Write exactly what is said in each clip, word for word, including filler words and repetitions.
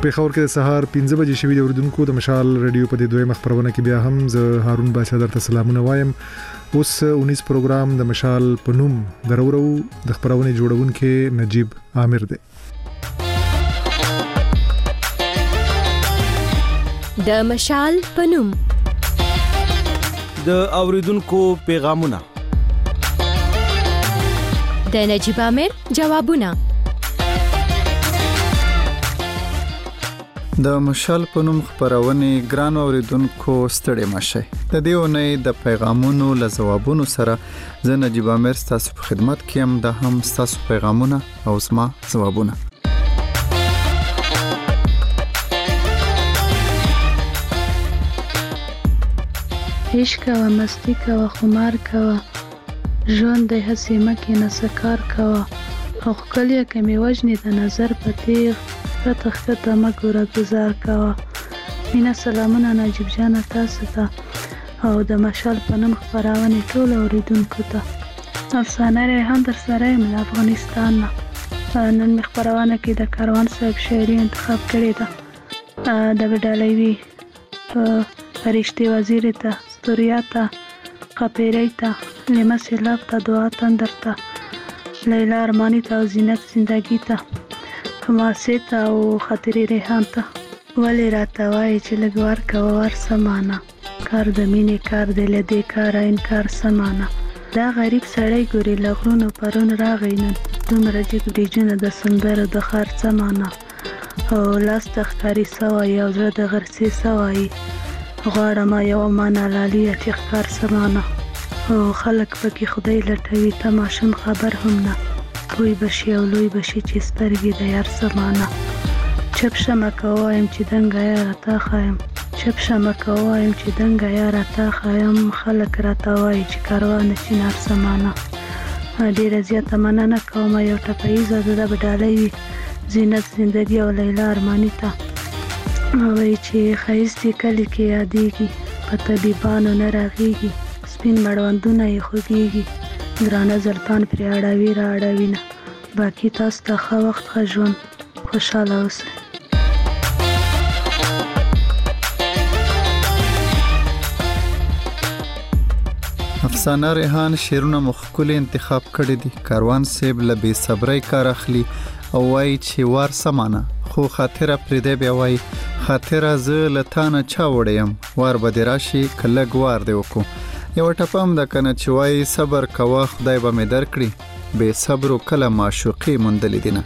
په خبر کې د سهار پنځه بجې شوي د اردوونکو د مشال رادیو په دې دویمه خبرونه کې بیا هم زه هارون بادشاہ درته سلامونه وایم. اوس اونیس پروګرام د مشال په نوم درورو د خبرونه جوړونکو نجیب عامر دی. د مشال په نوم د اوریدونکو پیغامونه، د نجیب عامر جوابونه. د مشال په نوم خبرونه ګران اوریدونکو ستړي مشه. د دې اونۍ د پیغامونو له جوابونو سره زه نجیب عامر تاسو په خدمت کې یم. د هم تاسو پیغامونه او زما جوابونه. عشق و مستی و خمار و ژوند د هڅې مکه نسکار کوا او خپلیا کمی وجنی د نظر په تیغ کته کته مګور گزار کوا. مینا سلامونه نجیب جان تاسو ته او د مشال په نوم خبرونه ټول اوریدونکو ته. افسانه ریحان در سره م افغانستان نه. نن مخبرونه کې د کاروان صاحب شاعري انتخاب کړی ده. د بدلوي فرشتي وزیر ته ستوریاتا خپریتا لمسلاب ته دعا تندرتا لیلا ارمانی ته زینت زندگی ته حماسه او خاطر ریحان ته ولی راته وای چې لګوار کوار سمانا کار د مینې کار د لدې کار انکار سمانا. دا غریب سړی ګوري لغرونو پرون راغی نن دومره جګ بریجونه د سندرو د خار سمانا او لاس تخکاری سوای او زړه د غرسي سوای غواړم یو معنا لالي اتخکار سمانا او خلک پکې خدای لټوي تماشم خبر هم نه کوئی بشي او لوی بشي چې سترګې د یار سمانا. چپ شمه کوایم چې دنګ یار تا خایم چپ شمه کوایم چې دنګ یار تا خایم خلک راته وای چې کاروان چنار سمانا. ډیره زیاته مننه کوم یو ټپایزه د بدلوي زینت زندگی او لیلا ارمانی ته وای چې خیستی کلی کې یادېږي په طبيبانو نه راغېږي سپین مړوندونه یې خوږېږي ګرانه زلفان پرې اړوي را اړوي نه باقي تاسو ته ښه وخت ښه ژوند خوشحاله اوسئ. افسانه ریحان شعرونه مخکول انتخاب کړي دي. کاروان صاحب له بې صبرۍ کار اخلي او وای چې وار سمانه خو خاطره پرې دی بیا وای خاطره زه لتانه چا وړم وار به راشي کلګ وار دی وکړو. یو ټپم د کنه چې وای صبر کوا خدای به مې درکړي بې صبر کله معشوقي مندل دینه.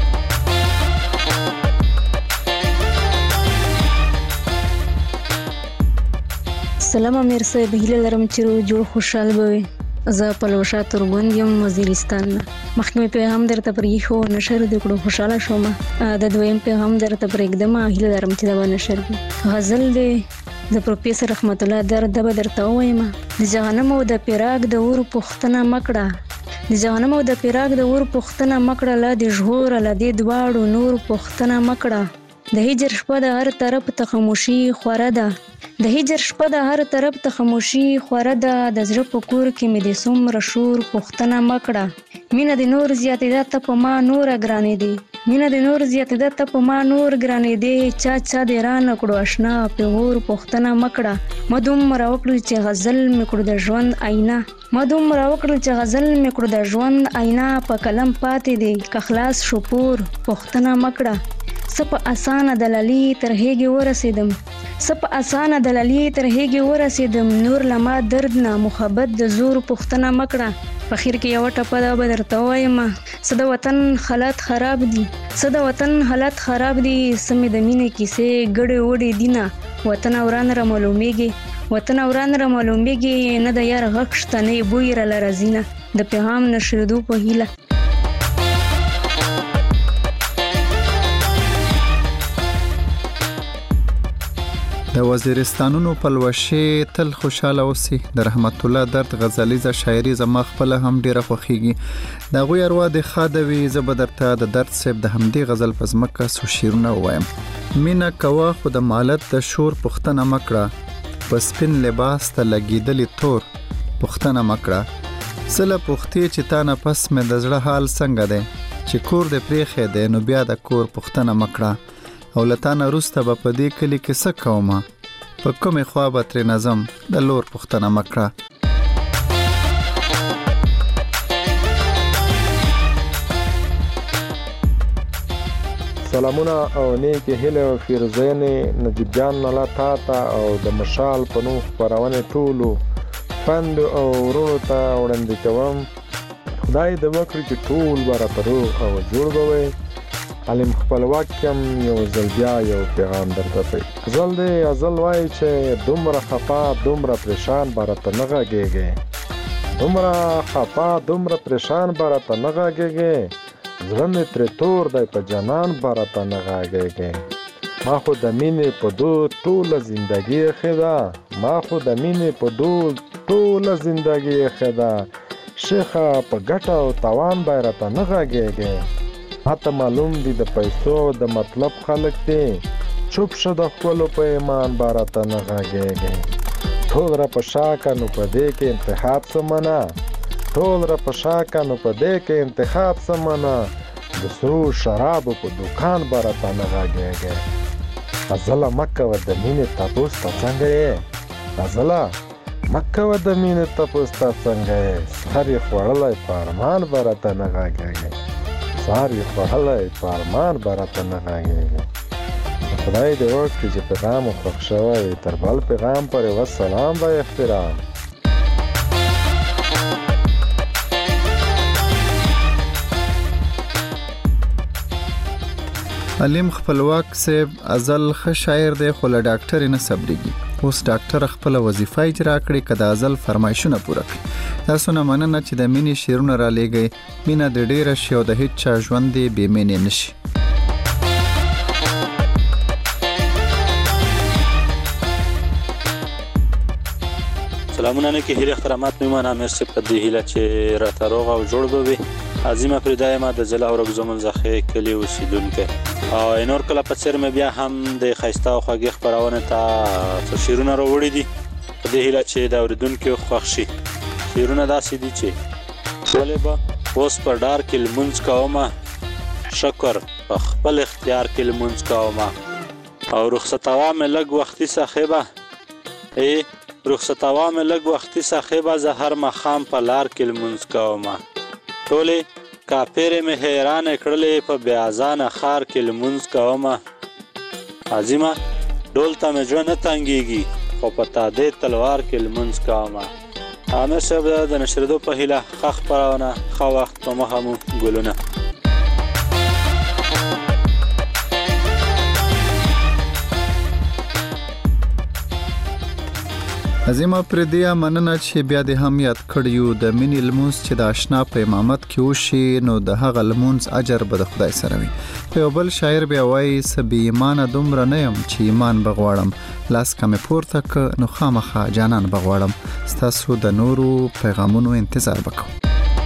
سلام امیر صاحب، هیله لرم چې جوړ خوشحال بوي. زه په لوشا ترګوند یم وزیرستان نه. مخکې پیغام درته پرې خو نشر د کړو خوشاله شوم. د دویم پیغام درته پرې اقدام هیله لرم چې دا نشر وي. غزل دی د پروفیسور رحمت الله در د بدرته وایم. د جهنم او د پیراګ د ور پختنه مکړه د جهنم او د پیراګ د ور پختنه مکړه لا د جوړ لا د دواړو نور پختنه مکړه. د هجر شپه د هر طرف ته خاموشي خوره ده د هجر شپه د هر طرف ته خاموشي خوره ده د زړه په کور کې مې د څومره شور پختنه مکړه. مینه د نور زیاتېده ته په ما نور ګرانې دی مینه د نور زیاتېده ته په ما نور ګرانې دی چا چا دې رانه کړو اشنا پیغور پختنه مکړه. ما دومره وکړل چې غزل مې کړو د ژوند آینه ما دومره وکړل چې غزل مې کړو د ژوند آینه په قلم پاتې دی که خلاص شو پور پختنه مکړه. سپ اسانه دلالي تر هیګي ورسیدم سپ اسانه دلالي تر هیګي ورسیدم نور لما درد نه محبت د زور پختنه مکړه. په خیر کې یو ټپه دا بدرته وایم. صد وطن حالات خراب دي صد وطن حالات خراب دي سمې د مینې کیسې ګډې وډې دینه وطن اوران را معلومیږي وطن اوران را معلومیږي نه د یار غږ شته نه بوی را لرزینه. د پیغام نشریدو په هیله. د وزیرستانونو پلوشه تل خوشاله اوسي. د رحمت الله درد غزلیزه شاعري زما خپل هم ډیره خوخیږي. دا غوی اروا د خادوي زبدرته د درد سیب د همدی غزل پزمکه سو شیرونه وایم. مینا کوا خو د مالت د شور پختنه مکړه پسپین لباس ته لګیدلې تور پختنه مکړه. سله پختي چې تا نه پس مې د زړه حال څنګه دی چې کور د پریخې دی نو بیا د کور پختنه مکړه او لتانه وروسته به په دې کلي کې څه کومه، په کومې خوا به ترې نظم د لور پوښتنه مه کړه. سلامونه او نیکی هیله او فیروزینې نجیب جان نلا تا ته او د مشال په نوم خپرونې ټولو خویندو او ورونو ته وړاندې کوم. خدای دې وکړي چې ټول به راته روغ او جوړ به وئ. علم خپلواک یم یو ځل بیا یو پیغام درته کوي. ازل دی ازل وایي چې دومره خفا دومره پریشان به راته نه غږېږې، دومره خفا دومره پریشان به راته نه غږېږې، زړه مې ترې تور دی په جانان به راته نه غږېږې. ما خو د مینې په دود ټوله زندګي ایښې ده، ما خو د مینې په دود ټوله زندګي ایښې ده، شیخه په ګټه او تاوان به راته نه غږېږې. ماته معلوم دي د پیسو د مطلب خلک دي، چوپ شه د خپلو په ایمان به راته نه غږېږې. ټول را په شا که نو په دې کې انتخاب څه منه، ټول را په شا که نو په دې کې انتخاب څه منه، د سرو شرابو په دوکان به راته نه غږېږې. غزله مه کوه د مینې تپوس ته څنګه یې، غزله مه کوه د مینې تپوس ته څنګه یې، سهر یې خوړلی په ارمان به راته نه غږېږې، سهر یې خوړلی په ارمان به راته نه غږېږې. خدای دې وکړي چې پیغام مو خوښ شوی وي. تر بل پیغام پورې والسلام با احترام. علیم خپلواک صاحب ازل ښه شاعر دی خو له ډاکټر نه صبرېږي. اوس ډاکټر خپل وظیفه اجرا کړي که د ازل فرمایشونه پوره کړي. تاسو نه مننه چې د مینې شعرونه را لېږئ. مینه د ډېره شي او د هیڅ چا ژوند دې بې مینې نه شي. سلامونه نه کې هیله احترامات میمانه مرسی په دې هیله چې راته روغ او جوړ به وي. عظیمه پرې ما د ضلع اورګزو منځخې کلي اوسیدونکی او نور کله په څېر مې بیا هم د ښایسته او خوږې خپرونې ته څو شعرونه راوړي دي په دې هیله چې د اورېدونکو خوښ شي. شعرونه داسې دي چې ولې به اوس په ډار کې لمونځ کومه، شکر په خپل اختیار کې لمونځ کومه، او رخصتوا مې لږ وختي صاحبه ای رخصتوا مې لږ وختي صاحبه، زه هر ماښام په لار کې لمونځ کومه، ټولې کاپیرې مې حیرانې کړلې په بې اذانه ښار کې لمونځ کومه. عظیمه ډول ته مې زړه نه تنګېږي خو په تادې تلوار کې لمونځ کومه. عامر صاحب د نشرېدو په هیله ښه خپرونه ښه وخت په مخه مو ګلونه. عظیمه پردیا مننه چې بیا دې هم یاد کړیو د مینې لمونځ چې د آشنا په امامت کې وشي نو د هغه لمونځ اجر به د خدای سره وي. په یو بل شاعر بیا وایي څه بې ایمانه دومره نه یم چې ایمان به غواړم، لاس که مې پورته که نو خامخا جانان به غواړم. ستاسو د نورو پیغامونو انتظار به کوم.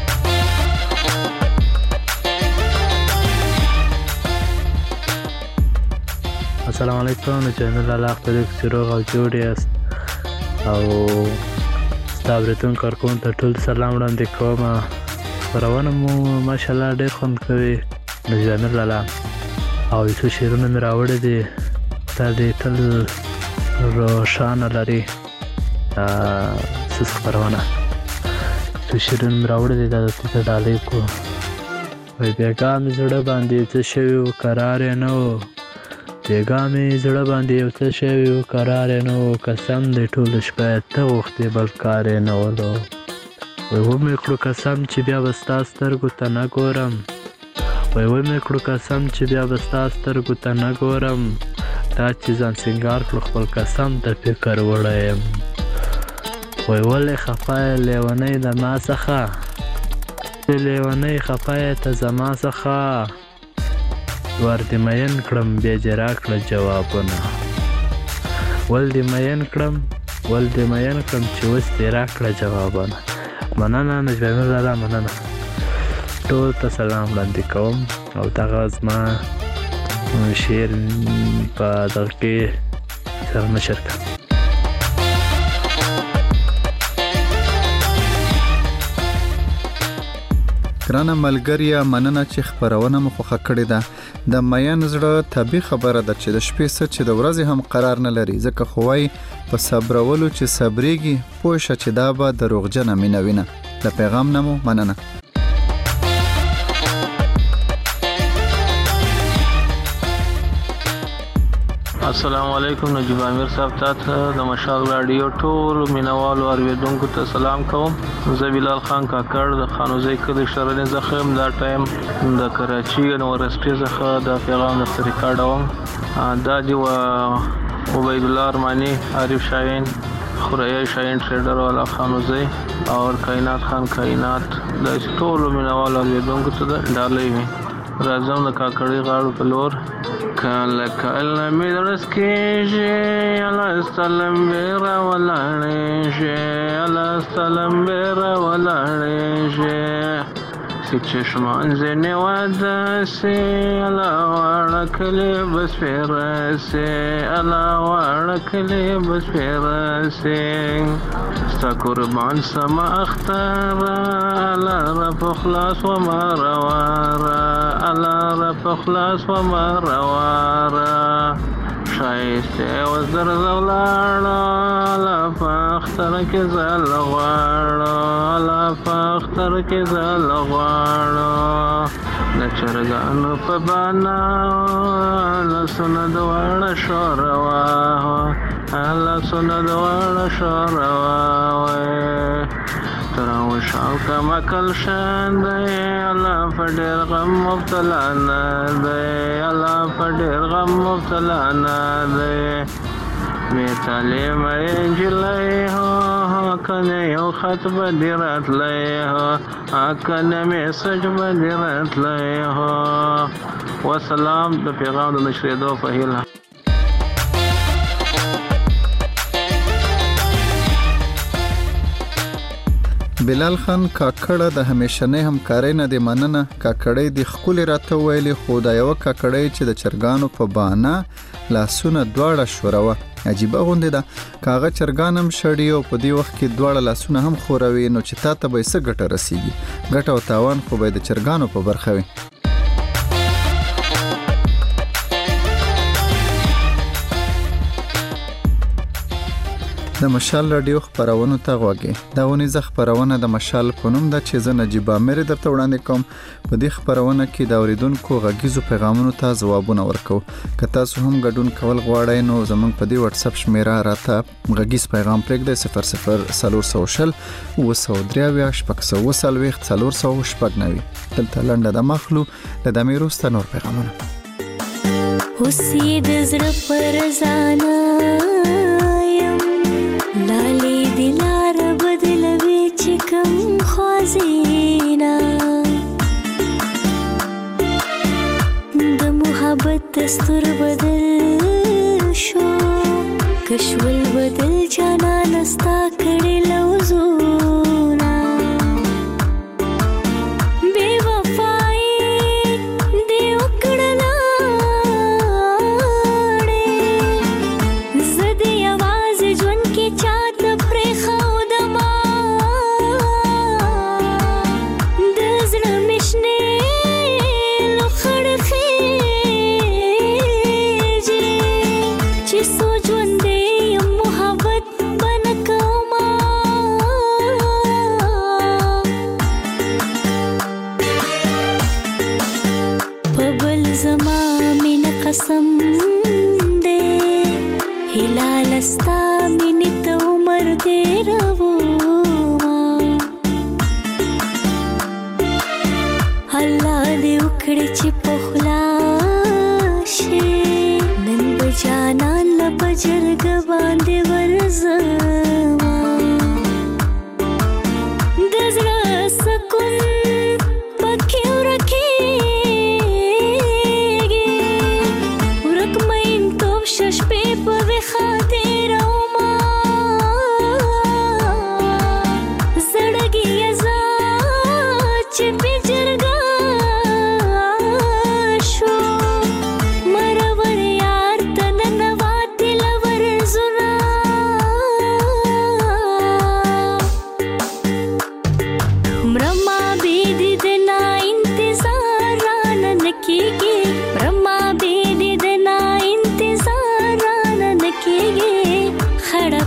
السلام علیکم. چینل الله خدای چې روغ او جوړ یاست او ستا اورېدونکو کارکوونکو ته ټول سلام وړاندې کوم. خپرونه مو ماشاءالله ډېر خوند کوي. نجیب لالا او څو شعرونه مې راوړي دي، خدای دې تل روښانه لري. څه خپرونه څو شعرونه مې راوړي دي دا درته ډالۍ کړو. وایي بېګا مې زړه باندې څه شوي و قرار یې نه و، بېګا مې زړه باندې یو څه شوي و قرار یې نه و، قسم دې ټوله شپه ته غوښتې بل کار یې نه ولو. وایي ومې کړو قسم چې بیا به ستا سترګو ته نه ګورم، وایي ومې کړو قسم چې بیا به ستا سترګو ته نه ګورم، دا چې ځان سینګار کړو خپل قسم ته فکر وړی یم. وایي ولې خفه یې لیونۍ د ما څخه، چې لیونۍ خفه یې ته زما څخه، ور دې مین کړم بیا دې راکړه جوابونه، ول دې مین کړم ول دې مین کړم چې اوس دې راکړه جوابونه. مننه نجیب لالا، مننه. ټول ته سلام وړاندې کوم او دغه زما شعر په دغه کې سره نشر کړم. ګرانه ملګريه، مننه چې خپرونه مو خوښه کړې ده. د مین زړه طبي خبره ده چې د شپې څه چې د ورځې هم قرار نه لري ځکه خوای په صبرولو چې صبرېږي پوه شه چې دا به دروغجنه مینه وینه. د پیغام نه مو مننه. السلام علیکم. نجیب امیر صاحب ته د مشال رادیو ټول مینوالو اوریدونکو ته سلام کوم. زه بلال خان کاکړ د خانوزی کلی شرنې زخم دا ټایم د کراچي یونیورسيټي څخه د پیغام د ریکارډوم. دا دی و عبید الله ارمانی، عارف شاهین، خوریا شاهین ټریډر والا خانوزی او کائنات خان کائنات د ټول مینوالو اوریدونکو ته ډالۍ وي. راځم د کاکړی غاړو په لور. کله کله مې درس کېږي الله سلام بیره ولاړې شي، الله سلام بیره ولاړې شي، چې چشمان ځینې واده سي الله واړه کلي بس پیره سي، الله واړه کلي بس پیره سي، ستا قربان سما اختاره الله را په خلاص و ما رواره، الله را په خلاص و ما رواره، شایسته و زر زولاړه الله په اختر کې زل غواړه، الله په اختر کې زل غواړه، د چرګانو په بانا لاسونه دواړه شوروا، لاسونه دواړه شوروا، تراو شاو کما کل شان دی الله په ډېر غم مبتلا نه دی، الله په ډېر غم مبتلا نه دی، مې تعلیم انجلۍ هو کنه یو خط به دې راتلی هو کنه میسج به دې راتلی هو. وسلام. د پیغام د نشرېدو په هیله. بلال خان کاکړه د همیشنۍ همکارۍ نه د مننه. کاکړۍ د خپل راته ویلي خو دا یو کاکړۍ چې د چرګانو په بانه لاسونه دواړه شوروه. عجیبه غونډه ده. کاغه چرګانم شړی او په دې وخت کې دواړه لاسونه هم خوروي، نو چې تا ته به څه ګټه رسیږي؟ ګټه او تاوان خو به د چرګانو په برخه وي. د مشال رادیو خبرونه ته غوږی. دا ونی ز خبرونه د مشال په نوم د چې ز نجیب امیر درته وړاندې کوم. په دې خبرونه کې د اوریدونکو غږیزو پیغامونو ته ځوابونه ورکو. که تاسو هم ګډون کول غواړئ نو زموږ په دې واتس اپ شمیره راته غږیز پیغام پرېږدئ صفر صفر څلور سوه شل اوه سوه درې اویا شپږ سوه اوه څلوېښت څلور سوه شپږ نوي. دلته لنډه د مخلو له دمې وروسته نور پیغامونه. اوسې د زړه پر ځانه لالی دلار بدلوي چې کم خوازینا د محبت دستور بدل شو کشول بدل جانا نستا کړي لوزونا بے وفائی دی وکړلا قسم دے ہلال استا منی تو عمر دے رو اللہ دے اکڑے چی پخلا شے نن بجانا لبجرگ باندے ورزما دزرا سکن پکیو رکھے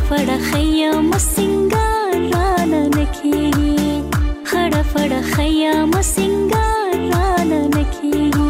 فړه خیام سنگار رانه نکیږي خړه فړه خیام سنگار رانه نکیږي.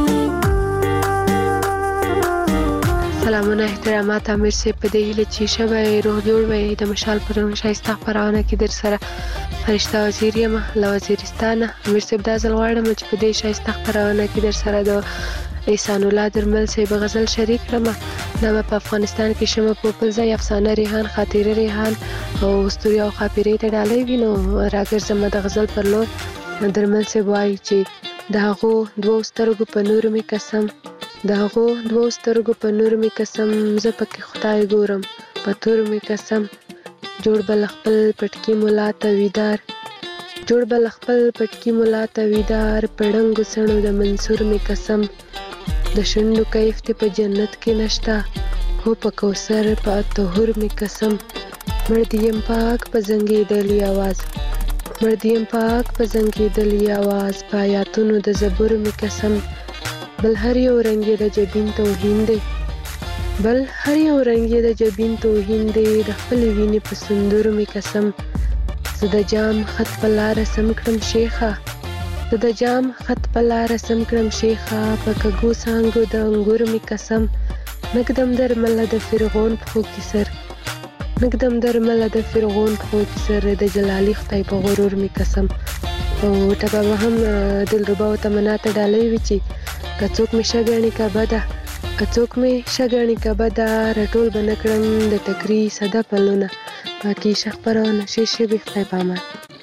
سلامونه احترامات امیر صاحب، په دې هیله چې شبه روح جوړ وي د مشال پرون شایسته خبرونه کې در سره فرشته وزیر یم له وزیرستانه. امیر صاحب دا ځل غواړم چې په دې شایسته خبرونه کې در سره د احسان الله درمل صاحب غزل شریک کړم. دا په افغانستان کې شمه پوپلزای افسانه ریحان خاطره ریحان او استوري او خاطرې ته ډالۍ وینو راګرځم د غزل پر لور. درمل صاحب وایي چې داغو دوه سترګو په نور می قسم داغو دوه سترګو په نور می قسم زه پکې خدای ګورم په تور می قسم جوړ بل خپل پټکی مولا ته ویدار جوړ بل خپل پټکی مولا ته ویدار پړنګ سڼو د منصور می قسم د شونډو کیف ته په جنت کې نشتا هو په کوثر په طهور می قسم مړ دیم پاک په زنګېدلې आवाज مړ دیم پاک په زنګېدلې आवाज پایاتونو د زبور می قسم بل هر یو رنگ د جبین توهین دی بل هر یو رنگ د جبین توهین دی د خپل وینې په سندور می قسم زه د جام خط په لار سم کړم شیخه زه د جام خط په لار سم کړم شیخه په کګو سانګو د انګور می قسم نقدم درمل د فرعون په کې سر نقدم درمل د فرعون په کې سر د جلالي خدای په غرور می قسم. او ټبه هم دلربا او تمنا ته ډالۍ وی چې کڅوک می شګانی کعبه ده کڅوک می شګانی کعبه ده رټول بنکړم د ټکری صدا پلونه باقي شخبرونه شیشه به خدای پامه.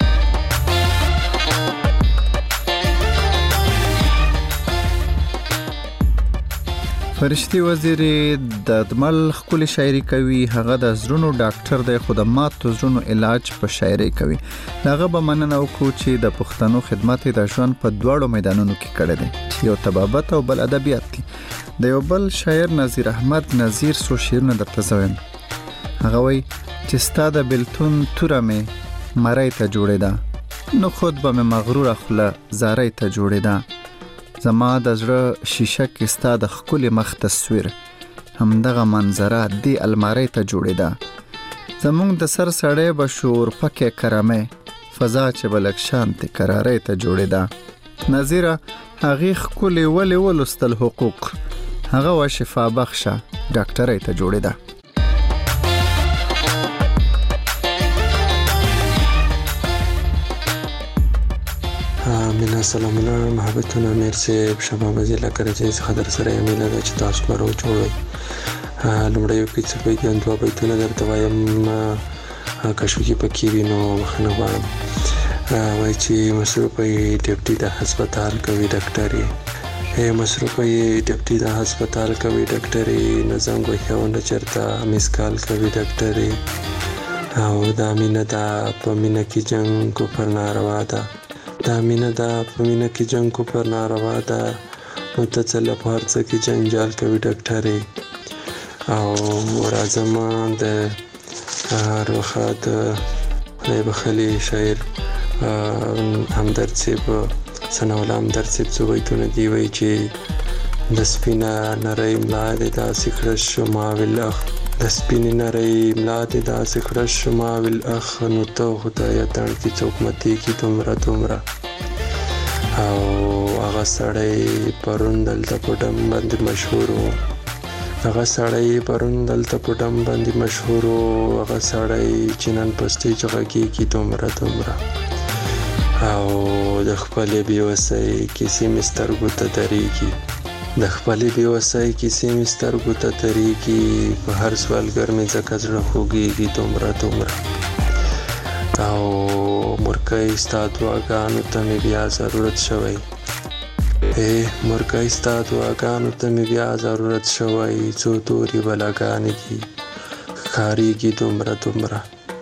فرشتي وزیر د دمل خپل شاعري کوي هغه د زړونو ډاکټر دی خدمات زړونو علاج په شاعري کوي. هغه به مننه وکړو چې د پښتنو خدمت د ژوند په دواړو میدانونو کې کړی دی یو طبابت او بل ادبیات دي. د یو بل شاعر نظیر احمد نظیر سو شعرونه درته زویم. هغه وایي چې ستاده بلتون توره مې مړی ته جوړېده نو خود به مې مغرور خپل زارۍ ته جوړېده زما د زړه شیشه کې ستا د ښکلي مخ تصویر همدغه منظره دې المارۍ ته جوړېده زمونږ د سر سړی به شور پکې کرمې فضا چې به لږ شانتې کرارۍ ته جوړېده. نظیره هغې ښکلي ولې ولوستل حقوق هغه وه شفا بخشه ډاکټرۍ ته جوړېده. مینا سلامونه محبتونه امیر صاحب شباب ضلع کراچۍ څخه در سره میله ده چې تاسو مرو جوړوي. لومړی یو کې څه بیتونه دوه بیتونه درته وایم کشوکي پکې وي نو بخښنه غواړم. وایي چې مصروفه یې ډپټي د هسپتال کوي ډاکټرې هی مصروفه یې ډپټي د هسپتال کوي ډاکټرې نه زنګ وهي او نه چېرته میس کال کوي ډاکټرې او دا مینه ده په مینه کې جنګ کفر ناروا ده دا مینه ده په مینه کې جنګ کفر ناروا ده نو ته څه له په هر څه کې جنجال کوي ډاکټرې. او راځم د روخه د خدای بخښلي شاعر همدرد صاحب ثناءالله همدرد صاحب څو بیتونه دي وایي چې د سپینه نرۍ ملا دې داسې کړه شما والأخ د سپینې نرۍ ملا دې داسې کړه شما والأخ نو ته خدایه تڼ کې څوک متېږي دومره دومره. او هغه سړی پرون دلته په ډم باندې مشهور و هغه سړی پرون دلته په ډم باندې مشهور و هغه سړی چې نن په سټیج غږېږي دومره دومره. او د خپلې بېوسۍ کیسې مې سترګو ته درېږي د خپلې بېوسۍ کیسې مې سترګو ته درېږي په هر سوالګر مې ځکه زړه خوږېږي دومره دومره. او مرکۍ ستا دعاګانو ته مې بیا ضرورت شوی ای مرکۍ ستا دعاګانو ته مې بیا ضرورت شوی څو تورې بلاګانې دي ښکارېږي دومره دومره.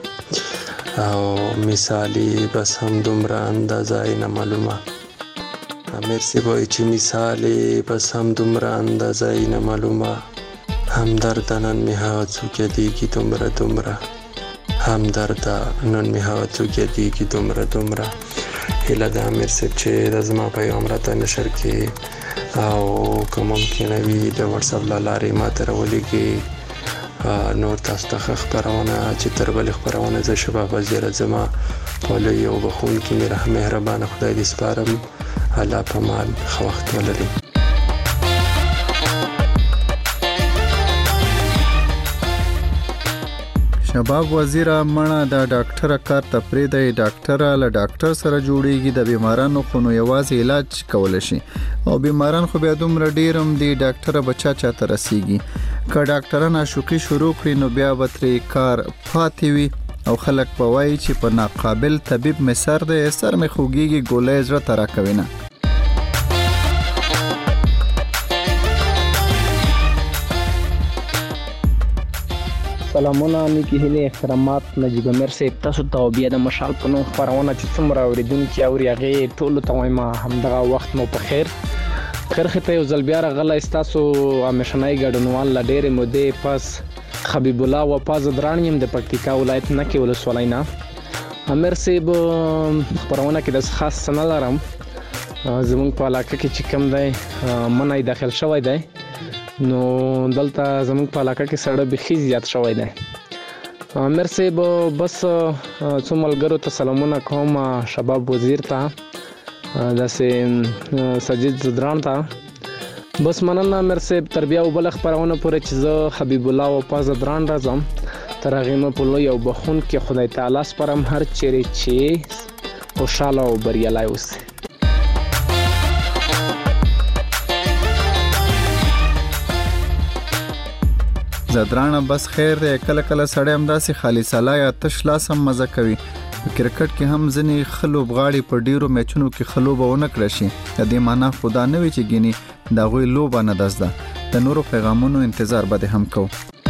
او مثالي بس هم دومره اندازه یې نه معلومه امیر صاحب وایي چې مثالي بس هم دومره اندازه یې نه معلومه همدرده نن مې هغه څوک یادېږي دومره دومره همدرده نن مې هغه څوک یادېږي دومره دومره. هیله ده امیر صاحب چې د زما پیغام راته نشر کړي او که ممکنه وي د وټساپ له لارې ما ته راولېږي نور تاسو ته خبرونه چې تر بل خبرونه ز شباب وزیر زما په لوی او بخون کې مې مهربان خدای دې سپارم. الله پامان خو وخت ولري. شباب وزیر مړه د ډاکټر کار تفرید دی. ډاکټر له ډاکټر سره جوړیږي د بیمارانو خو نو یوازې علاج کول شي او بیماران خو بیا دومره ډیرم دی ډاکټر بچا چاته رسیږي. که ډاکټران عاشقي شروع کړي نو بیا به ترې کار پاتې وي او خلک به وایي چې په ناقابل طبیب مې سر دی سر مې خوږیږي ګولۍ زړه ته راکوي نه. سلامونه نیکی هیله احترامات نجیب امیر صاحب تاسو ته بیا د مشال په نوم خبرونه چې څومره اوریدونکي اوري هغه ټول ته وایم همدغه وخت مو په خیر. خیر خته یو ځل بیا راغلی تاسو همیشنای ګډونوال لا ډېرې مودې پس حبیب الله وپاز درانیم د پکتیکا ولایت نه کې ولسوالۍ نه. امیر صاحب خبرونه کې د خاص سن لرم زمونږ په علاقه کې چې کوم دی منای داخل شوی دی نو دلته زمونږ په علاقه کې سړی بخي زیات شوی دی. امیر صاحب بس څو ملګرو ته سلامونه کوم شباب وزیر ته داسې سجید زدران ته بس مننه امیر صاحب تر بیا وبل خبرونه پورې چې زه حبیب الله وپاز زدران راځم تر هغې مې په لوی او بخون کې خدای تعالی سپارم هر چیرې چې خوشحاله او بریالی اوسئ. زدرانه بس خیر دی. کله کله سړی همداسې خالي سلا یا تش لاس هم مزه کوي. په کرکټ کې هم ځینې ښه لوبغاړي په ډیرو میچونو کې ښه لوبه ونه کړی شي. د دې معنا خو دا نه وي چې ګینې د هغوی لوبه نه ده زده. د نورو پیغامونو انتظار به دې هم کوو.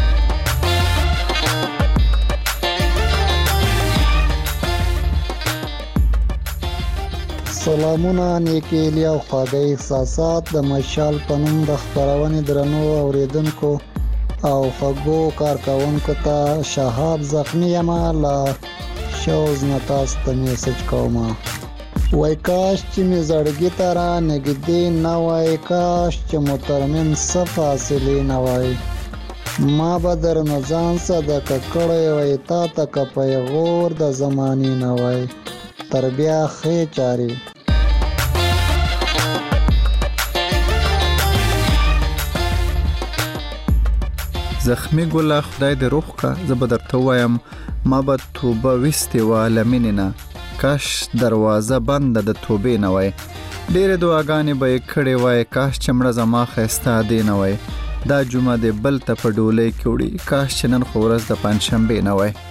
سلامونه نیکی هیلې او خواږه احساسات د مشال په نوم د خپرونې درنو اوریدونکو او خوږو کارکوونکو ته شهاب زخمی یم له شوز نه تاسو ته میسج کوم. وای کاش چې مې زړګي ته را نږدې نه وای، کاش چې مو ترمنځ څه فاصلې نه وای. ما به درنه ځان صدقه کړی وای تا ته که پیغور د زمانې نه وای. تر بیا ښې چارې. زخمی ګله خدای دې روح کا. زه به درته وایم ما به توبه ویستې وه له مینې نه، کاش دروازه بنده د توبې نه وای. ډېرې دعاګانې به یې کړې وای، کاش چې مړه زما ښایسته ادې نه وای. دا جمعه دې بل ته په ډولۍ کې وړي، کاش چې نن خو ورځ د پنجشنبې نه وای.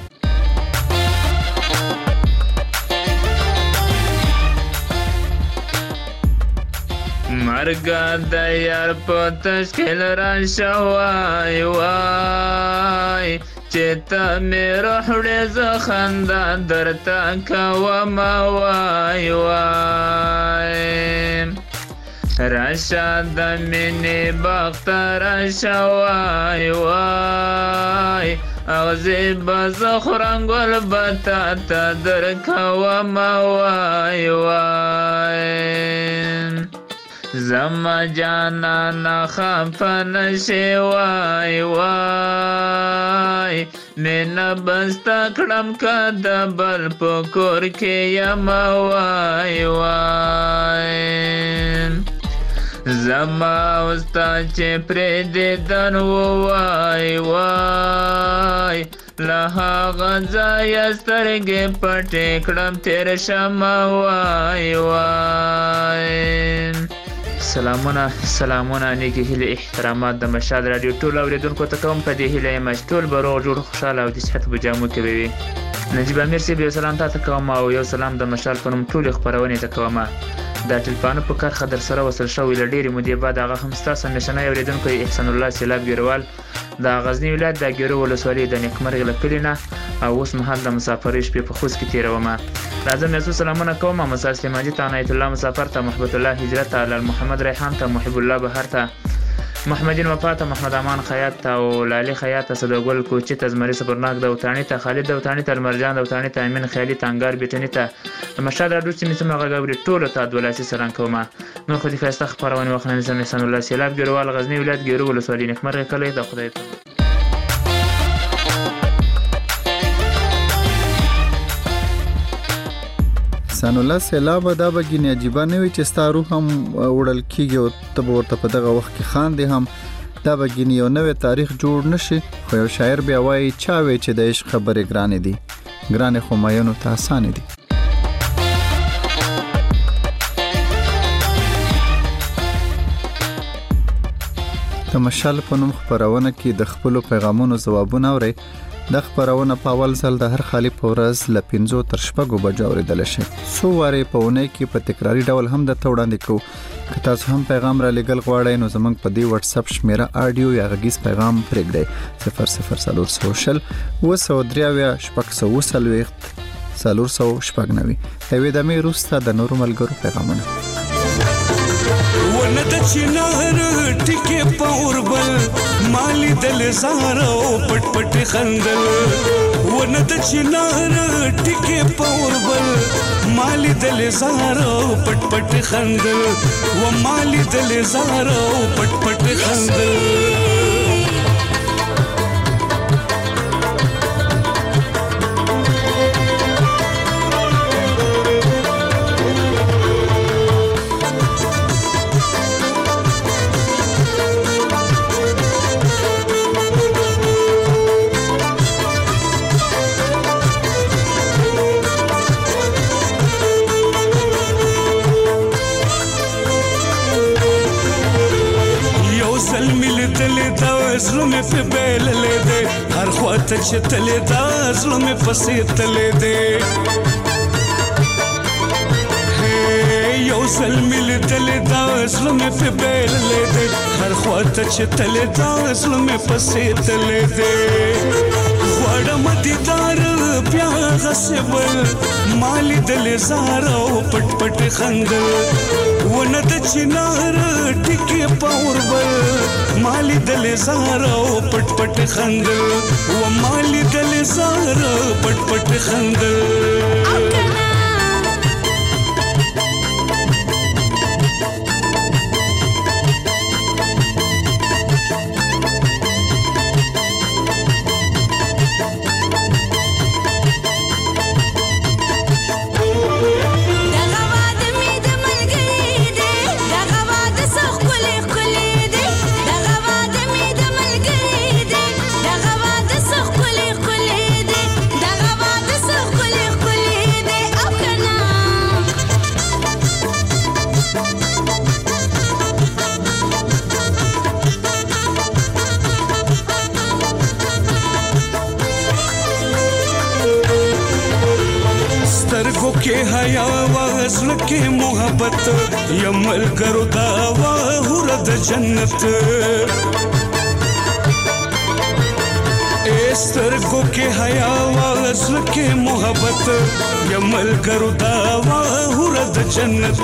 مرګه د یار په تشکیل راشه وای وای، چې ته مې روح وړې زه خندا درته کومه وای وای. راشه د مینې باغ ته راشه وای وای، اغزې به زه خورم ګل به تا ته درکومه وای وای. زما جانانه خفه نشې وای وای، مینه به ستا کړم که د بل په کور کې یم وای وای. زما او ستا چې پرې دیدن وای وای، له هغه ځایه سترګې پټې کړم تېر شمه وای وای. سلامونه سلامونه نیکی هیلې احترامات د مشال رادیو ټول اوریدونکو ته کوم. په دې هیله یم چې ټول به روغ جوړ خوشحاله او د صحت په جامو کې به وي. نجیب امیر صاحب یو سلام تاته کوم او یو سلام د مشال په نوم ټولې خپرونې ته کوم. دا ټلپانو په کرښه در سره وصل شوی له ډېرې مودې بعد هغه هم ستاسو همیشنی اورېدونکی احسان الله سیلاب ګیروال د غزني ولایت د ګیرو ولسوالۍ د نیکمرغ له کلي نه، او اوس مهال د مسافرۍ شپې په خوست کې تېرومه. راځم یو څو سلامونه کوم. مسا سلیمانجي ته، عنایت الله مسافر ته، محبت الله هجرت ته، لال محمد ریحان ته، محب الله بهر ته، محمدین وفا ته، محمد امان خیاط ته او لالي خیاط ته، صدګل کوچي ته، زمري صبرناک دوتانی ته، خالد دوتانی ته، مرجان دوتانی ته، امین خیالي ته، انګار بیټنی ته، مشهد راډیو چې نسمه غږوري ټول ته دولاسي سلام کوم. نو خو دې خسته خبرونه وخت نه سم احسان الله سیلاب ګیروال غزنی ولایت ګیرو ولسوالۍ نیکمرغ کلی ته. خدای ته احسان الله سیلاب دا بګینه عجیب نه وي چې ستارو هم وړل کیږي او ته ورته په دغه وخت کې خان دي هم دا بګینه یو نوې تاریخ جوړ نشي خو یو شاعر بیا وایي چا وی چې د عشق خبرې ګرانې دي ګرانې خو ماینو ته آسان دي د مشال په نوم خبرونه کې د خپل پیغامونو ځوابونه اوري د خبرونه په اول ځل د هر خالی پورز ل پنځو تر شپږو بجو اوریدل شي سو واره په ونه کې په تکراری ډول هم د توړاندې کو که تاسو هم پیغام را لګل غواړئ نو زمونږ په دی واتس اپ شمیره اډیو یا غږیز پیغام پرېږدئ صفر صفر صفر سوشل وسو دریاویا شپږ سو وسلويخت سالور سو شپږ نوي هوی د مې روستا د نورو ملګرو پیغامونه ونه د چنار ټیکه پاوربل مالی دل زارو پټ پټ خندل ونه د چنار ټیکه پاوربل مالی دل زارو پټ پټ خندل و مالی دل زارو پټ پټ خندل زلمه په بیل لیدې هر خواته چې تلې دا زلمه پسې تلې دې یو زلمه لیدلې دا زلمه په بیل لیدې هر خواته چې تلې دا زلمه پسې تلې دې وړم دیدار بیا غسبل مالی دل زارو پټ پټ خندل ونه د چنار ټیکه پاوربل مالی دل زارو پټ پټ خندل و مالی دل زارو پټ پټ خندل के हया वाज़ल के मोहब्बत यमल करो दावा हुरद जन्नत एस्तर को के हया वाज़ल के मोहब्बत यमल करो दावा हुरद जन्नत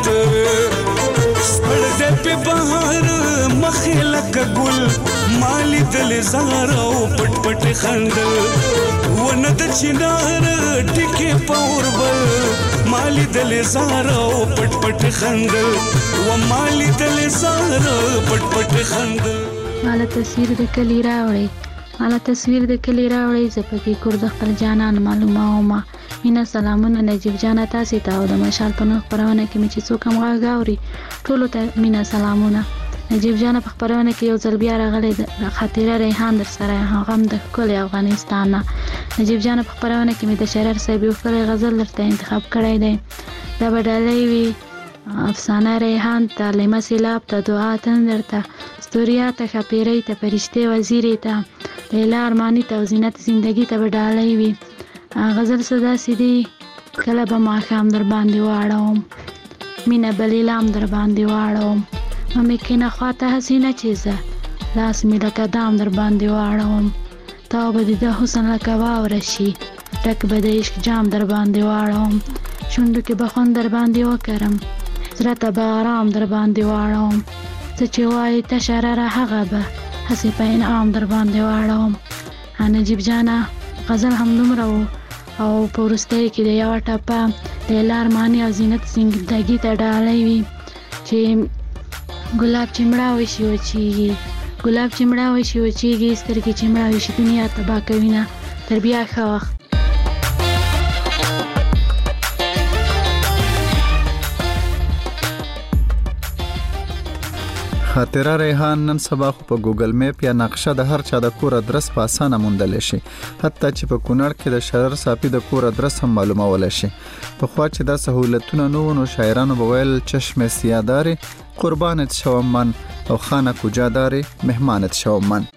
पर्दे पे बहार मखिला का गुल माली दल ज़ारो पट पट खंदल ونه د چنار ټیکه پاوربل مالی دل زارو پټ پټ خندل و مالی دل زارو پټ پټ خندل مالا تصویر د کلی راوړی مالا تصویر د کلی راوړی زپکی کور د خپل جانان معلومه ومه مینا سلامونه نجیب جانا تاسو ته او د مشال په نوم خبرونه کې مې چې څوک هم غاوري ټولو ته مینا سلامونه نجیب جانا په خبرونه کې یو ځل بیا راغلی د خاطره ریحان در سره هغه هم د ښکلي افغانستان نه نجیب جانا په خبرونه کې مې د شاعر صاحب یو ښکلی غزل درته انتخاب کړی دی دا به ډالۍ وي افسانه ریحان ته لیمه سیلاب ته دعا تندر ته ستوریا ته ښاپیرۍ ته فرشتې وزیرې ته لیلا ارماني ته او زینت زندګي ته به ډالۍ وي غزل څه داسې دی کله به ماښام در باندې واړوم مینه به لیلام در باندې واړوم مې کینه خواته حسینه چې زه لاس مې لکه دام در باندې واړوم تا به د حسن لکه واوره شي ډک به د عشق جام در باندې واړوم شونډو کې به خوند در باندې وکرم زړه ته به آرام در باندې واړوم څه چې وایي تشه راره هغه به هسې په انعام در باندې واړوم نجیب جانا غزل هم دومره و او په وروستیو کې د یوه ټپه لیلا ارماني او زینت زندګي ته ډالۍ وي چې ګلاب چې مړاوی شي وچیږي ګلاب چې مړاوی شي وچیږي سترګې چې مړاوی شي دنیا تباه کوي نه تر بیا ښه وخت خاطره ریحان نن سبا خو په ګوګل میپ یا نقشه د هر چا د کور ادرس په اسانه موندل شي، حتی چې په کونړ کې د شرر صافي د کور ادرس هم معلومول شي. په خوا چې دا سہولتونه نو نو شاعرانو بویل چشم سیاداری قربانت شوم من او خانه کجاداری مهمانت شوم من.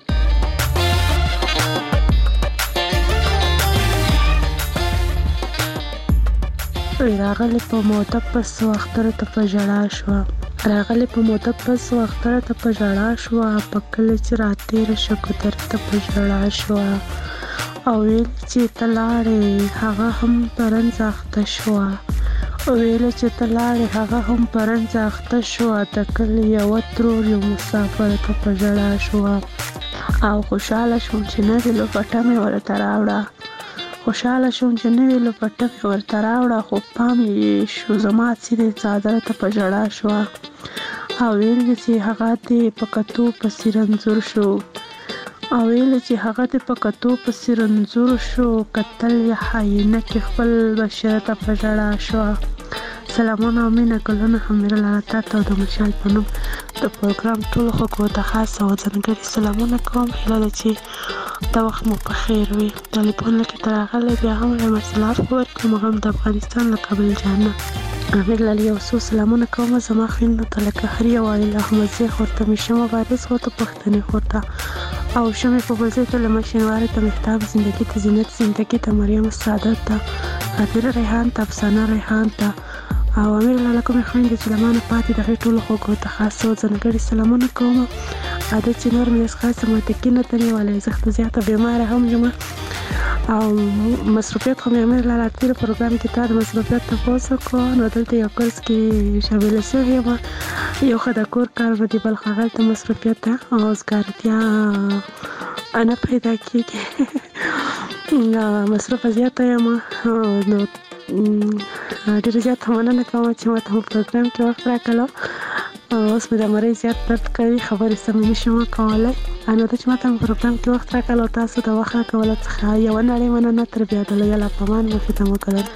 راغلی په موده پس وختره ته په ژړا شوه راغلی په موده پس وختره ته په ژړا شوه په کله چې راتېره شه ګودر ته په ژړا شوه او ویل چې ته لاړې هغه هم پرنځ اخته شوه او ویل چې ته لاړې هغه هم پرنځ اخته شوه د کلي یوه ترور یو مسافر ته په ژړا شوه او خوشحاله شوم چې نوې لوپټه مې ورته راوړه خوشحاله شوم چې نوې لوپټه مې ورته راوړه خو پام یې شو زما سیدې څادر ته په ژړا شوه او ویل چې هغه دې په کتو پسې رنځور شو او ویل چې هغه دې په کتو پسې رنځور شو کتل یې حاینه کې خپل بشره ته په ژړا شوه. سلامونه او مینه ګلونه همیره لره تا ته او د مشال په نوم د پروګرام ټولو خلکو ته خاص او ځانګړي سلامونه کوم. هیله ده چې دا وخت مو په خیر وي. ټلیفون لکه تر راغلی بیا هم له مرسلات خو ورکوم هم د افغانستان له کابل جانه امیر لالی یو څو سلامونه کوم زما خویندو ته لکه هر یو وایي احمد زی خورته میشه مبارز خورته پښتنې خورته او شمې په بلځای ته له مشینوارې ته مهتاب زندگی ته زینت زندگی ته مریم سعادت ته خاطره ریحان ته افسانه ریحان ته او امیر لاله کومې خویندې چې له ما نه پاتې د هغې ټولو خلکو ته خاص او ځانګړي سلامونه کوم. عادت چې نور مې داسې خاصه متکي نه ته نیولی زه خو زیاته بیماره هم یم او مصروفیت خو مې امیر لاله تېره پروګرام کې تا د مصروفیت تپوس وکړو نو دلته یو کورس کې شامله شوې یم یو ښه د کور کار به دې بل هغلته مصروفیت او اوزګارتیا نه پیدا کېږي مصروفه زیاته یم نو ډېره زیاته مننه کوم چې ما ته په پروګرام کې وخت راکړلو. اوس مې د مرۍ زیات درد کوي خبرې سمې نه شم کولی نو ته چې ما ته په پروګرام کې وخت راکړلو تاسو د وخت راکولو څخه یوه نړۍ مننه تر بیا د لوی الله په امان مخې ته مو کړل.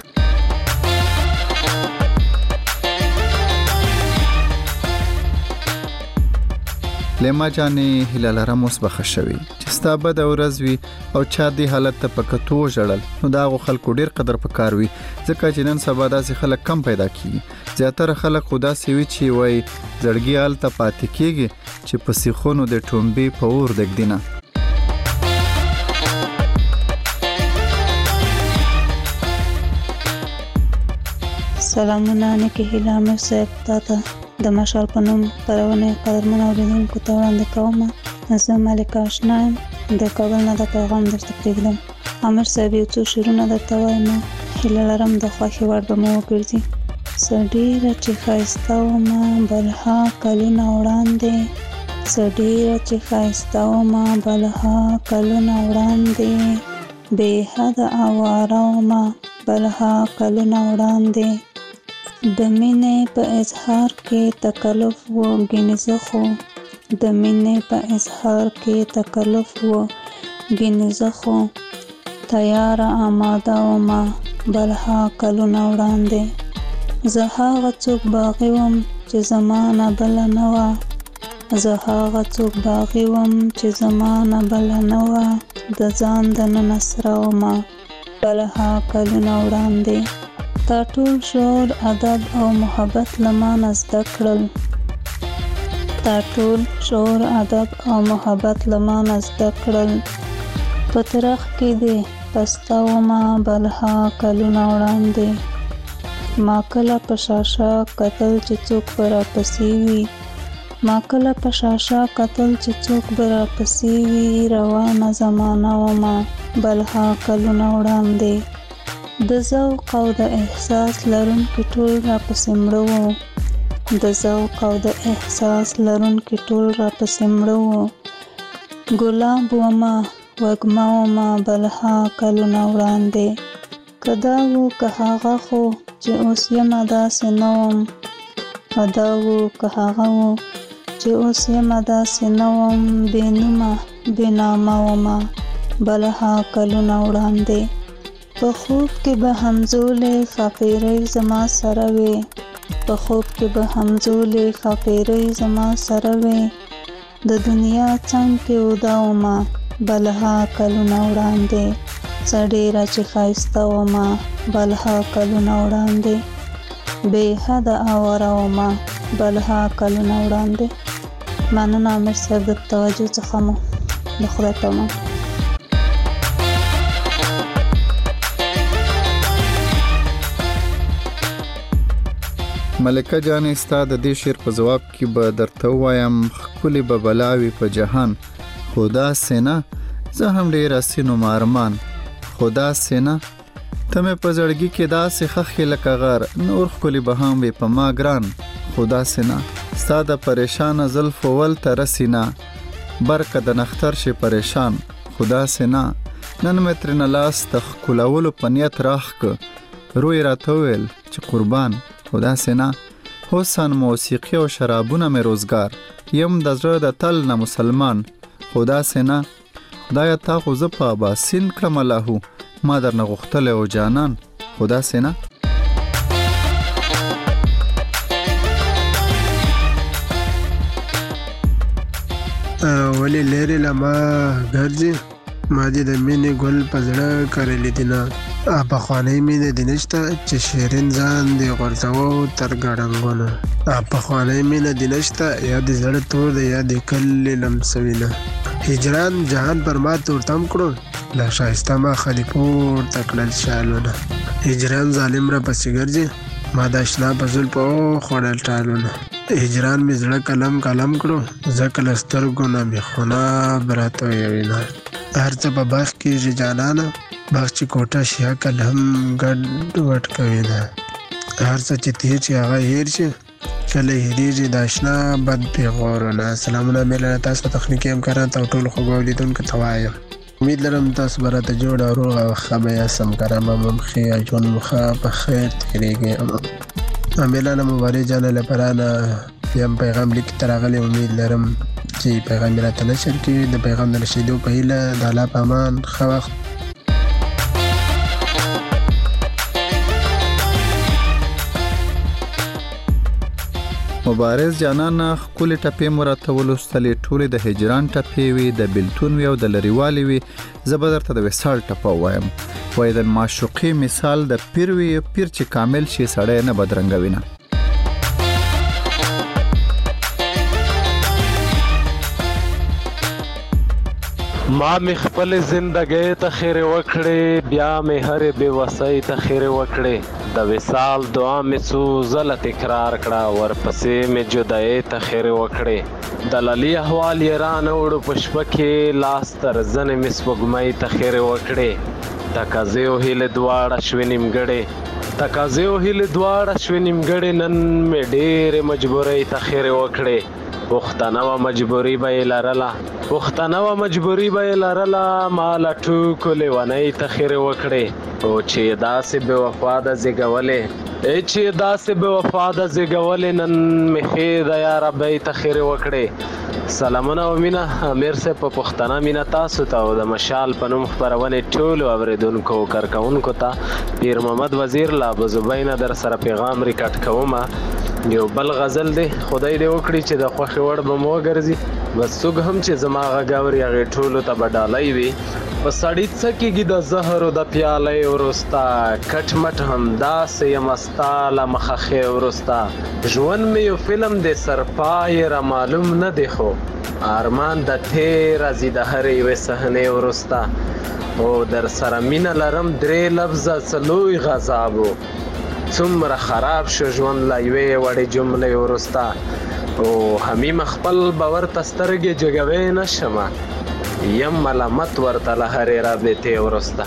لیما جانې هیله لرم اوس به ښه شوي چې ستا بده ورځ وي او چا دې حالت ته په کتو وژړل نو د هغو خلکو ډېر قدر پکار وي ځکه چې نن سبا داسې خلک کم پیدا کېږي. زیاتره خلک خو داسې وي چې وایي زړګي هلته پاتې کېږي چې په سیخونو د ټومبې په اور دږدي نه. سلامونه نیکې هیله امیر صاحب تا ته د مشال په نوم خپرونې قدرمنو اورېدونکو ته وړاندې کوم. زه ملکه اشنا یم د کابل نه دا پیغام درته پرېږدم. امیر صاحب یو څو شعرونه درته وایم هیله لرم د خوښې وړ به مو وګرځي. څه ډېره چې ښایسته ومه بلها کلونه وړاندې څه ډېره چې ښایسته ومه بلها کلونه وړاندې بې حده اواره ومه بلها کلونه وړاندې د مینې په اظهار کې تکلف و ګینې زه خو د مینې په اظهار کې تکلف و ګینې زه خو تیاره آماده ومه بلها کلونه وړاندې زه هغه څوک باغي وم چې زما نه بله نه وه زه هغه څوک باغي وم چې زما نه بله نه وه د ځان دننه سره ومه بلها کلونه وړاندې تا ټول شعر ادب او محبت له ما نه زده کړل تا ټول شعر ادب او محبت له ما نه زده کړل په ترخ کې دې پسته ومه بلها کلونه وړاندې ما کله په شاشه کتل چې څوک به راپسې وي ما کله په شاشه کتل چې څوک به راپسې وي روانه زمانه ومه بلها کلونه وړاندې د ذوق او د احساس لرونکي ټول راپسې مړه وو د ذوق او د احساس لرونکي ټول راپسې مړه وو ګلاب ومه وږمه ومه بلها کلونه وړاندې که دا وو که هغه خو چې اوس یمه داسې نه وم که دا وو که هغه وو چې اوس یمه داسې نه وم بې نومه بې نامه ومه بلها کلونه وړاندې په خوب کې به همزولې ښاپېرۍ زما سره وې په خوب کې به همزولې ښاپېرۍ زما سره وې د دنیا څنګ کې اوده ومه بلها کلونه وړاندې څه ډېره چې ښایسته ومه بلها کلونه وړاندې بې حده اواره ومه بلها کلونه وړاندې. مننه امیر صاحب د توجه څخه مو د خدای په امان. ملکه جانې ستا د دې شعر په جواب کې به درته ووایم ښکلې به بلاوي په جهان خو داسې نه زه هم ډېره سینو مارمان خو داسې نه ته مې په زړګي کې داسې ښخې لکه غر نور ښکلې به هم وي په ما ګران خو داسې نه ستا د پریشانه زلفو ول ته رسي نه برکه د نختر شي پریشان خو داسې نه نن مې ترېنه لاس د ښکلولو په نیت راښ که روی راته وویل چې قربان خو داسې نه حسن موسیقي او شرابونه مې روزګار یم د زړه د تل نه مسلمان خو داسې نه خدایه تا خو زه په اباسین کړم لاهو ما درنه غوښتلی او جانان خو داسې نه. ولی لرې له ما ګرځې ما دې د مینې ګل په زړه کرلی دي نه پخوانۍ مینه دې نشته چې شیرین ځان دې غورځوو تر ګړنګونو پخوانۍ مینه دې نشته یا دې زړه تور دی یا دې کلې لمسوي نه هجران جهان پر ما تورتم کړو لا ښایسته ما خلي پورته کړل شالونه هجران ظالم را پسې ګرځي ما د اشنا په زلفو خوړل ټالونه هجران مې زړه قلم قلم کړو ځکه له سترګو نه مې خوناب راته ویوینه هر څه په باغ کېږي جانانه باغ چې کوټه شي عقل هم ګډ وډ کوي نه هر څه چې تېر شي هغه هېر شي کله هېرېږي د اشنا بد پیغورونه. سلامونه مې له تاسو په تخنیکي همکارانو ته او ټولو خوږو اوریدونکو ته وایم امید لرم تاسو به راته جوړ او روغ او ښه به یاست همکاران به مو ښې او ژوند مو ښه په خیر تېرېږي. امیلانه مبارک جانه لپاره یم پیغام لیک ته راغلی امید لرم چې پیغام یې راته نشر کړي د پیغام د رسېدو په هیله د الله په امان ښه وخت. مبارز جانانه ښکلې ټپې مو راته ولوستلې ټولې د هجران ټپې وي د بېلتون وي او د لرېوالي وي زه به درته د وصال ټپه ووایم وایي د معشوقې مثال د پیر وي پیر چې کامل شي سړی نه بدرنګوي نه. ما می خپل زندګۍ ته خیره وکړې بیا می هرې بېوسۍ ته خیره وکړې د وصال دعا می څو ځله تکرار کړه ورپسې می جدایۍ ته خیره وکړې د للی احوال یې رانه وړو په شپه کې لاس تر زنې می سپوږمۍ ته خیره وکړې تقاضې او هیلې دواړه شوې نیمګړې تقاضې او هیلې دواړه شوې نیمګړې نن می ډېرې مجبورۍ ته خیره وکړې پښتنه و مجبوري به یې لرله پښتنه و مجبوري به یې لرله ما له ټوکو لیونۍ ته خیرې وکړې او چې داسې بې وفا ده زیږولې ای چې داسې بې وفا ده زیږولې نن مې ښې ده یا ربۍ ته خیرې وکړې. سلامونه او مینه امیر صاحب په پښتنه مینه تاسو ته او د مشال په نوم خپرونې ټولو اورېدونکو او کارکوونکو ته پیر محمد وزیر له ابوظبي نه در سره پیغام ریکارډ کومه. یو بل غزل دی خدای دې وکړي چې د خوښې وړ به مو وګرځي بس څوک هم چې زما غږ اوري هغې ټولو ته به ډالۍ وي په سړي څه کېږي د زهرو د پیالۍ وروسته کټ مټ همداسې یم ستا له مخه ښې وروسته ژوند مې یو فلم دی سرپای را معلوم نه دی خو ارمان د تېر راځي د هرې یوې صحنې وروسته او در سره مینه لرم درې لفظه څه لوی غذاب و څومره خراب شو ژوند له یوې وړې جملې وروسته او همیم خپل به ورته سترګې جګوی نه شمه یم ملامت ورته له هرې رابطې وروسته.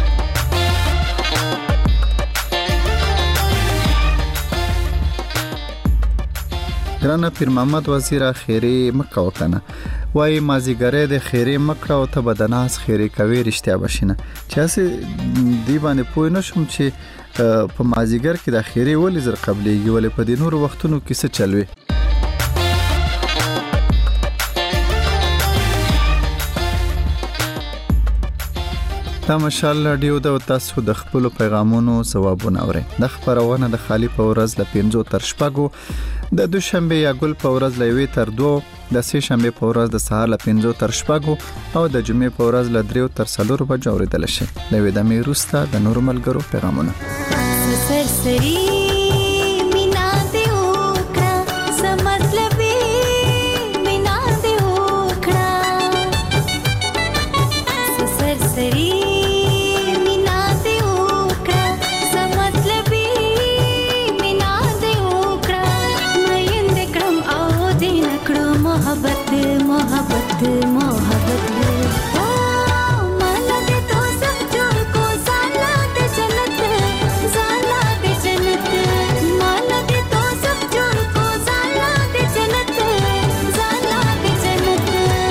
ګرانه پیر محمد وزیره خیرې مه کوه کنه وایي مازدیګری د خیرې مه کړه او ته به د ناز خیرې کوې رښتیا به شي نه چې هسې دې باندې پوه نه شم چې په مازدیګر کې د خیرې ولې زر قبلېږي ولې په دې نورو وختونو کې څه چل وي؟ دا مشال رادیو د تاسو د خپل پیغامونو ځوابونه اورئ. د خبرونه د خالی په ورځ ل پنځو تر شپږو، د دوشنبه یا ګل په ورځ ل یوې تر دوه، د سه شنبه په ورځ د سهار ل پنځو تر شپږو او د جمعې په ورځ ل دریو تر څلورو بجو اوریدل شي. د وې د میروستا د نور ملګرو پیغامونه. سرسری مینا دې وکړه سمطلبي مینا دې وکړه سرسری मोहब्बत मोहब्बत मोहब्बत माला दे तो सब जोड़ को साला दे जन्नत साला दे जन्नत माला दे तो सब जोड़ को साला दे जन्नत साला दे जन्नत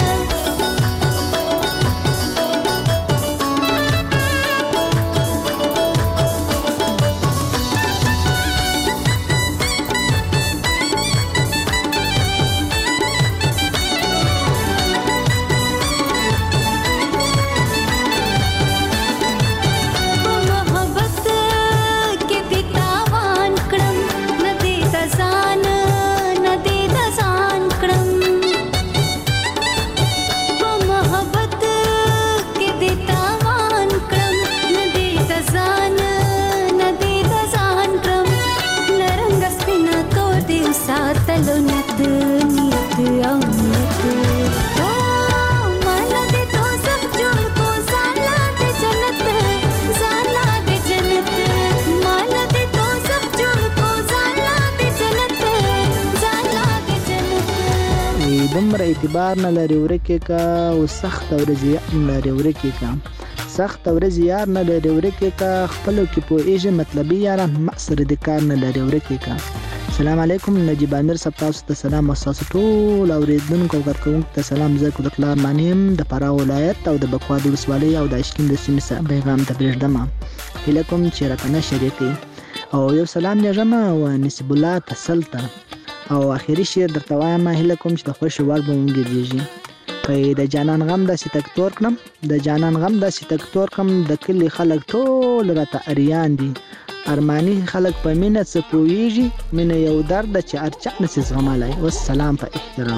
دمره اعتبار نه لري ورکه کا او سخت ورځي نه لري ورکه کا سخت ورځي یار نه لري ورکه کا خپل کې پوهیږي مطلبي یار مقصد د کار نه لري ورکه کا. السلام علیکم نجیب امیر صاحب، تاسو ته سلام او تاسو ټول اوریدونکو کارکونکو ته سلام. زه کو د کلار مانیم د فراه ولایت او د بکوا د ولسوالۍ او د اشکین د سیمې سره پیغام ته پېژدم الیکم چې راکنه شریکي او یو سلام لږه او نسب الله تسلطه او اخیری شعر درته وایم هله کوم چې د خوش وړ به مونږ دیږي په د جانان غم د ستکتور کړم د جانان غم د ستکتور کړم د کلی خلک ټول راته اریان دي ارمانی خلک په مینه څه پوهیږي مینه یو درد چې ارچا نسي زغملای. والسلام په احترام.